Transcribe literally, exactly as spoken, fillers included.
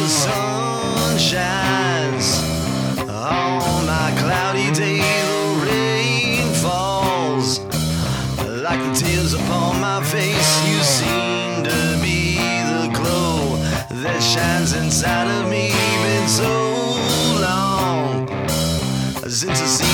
the sun shines on my cloudy day, the rain falls like the tears upon my face. You seem to be the glow that shines inside of me. Been so long since I see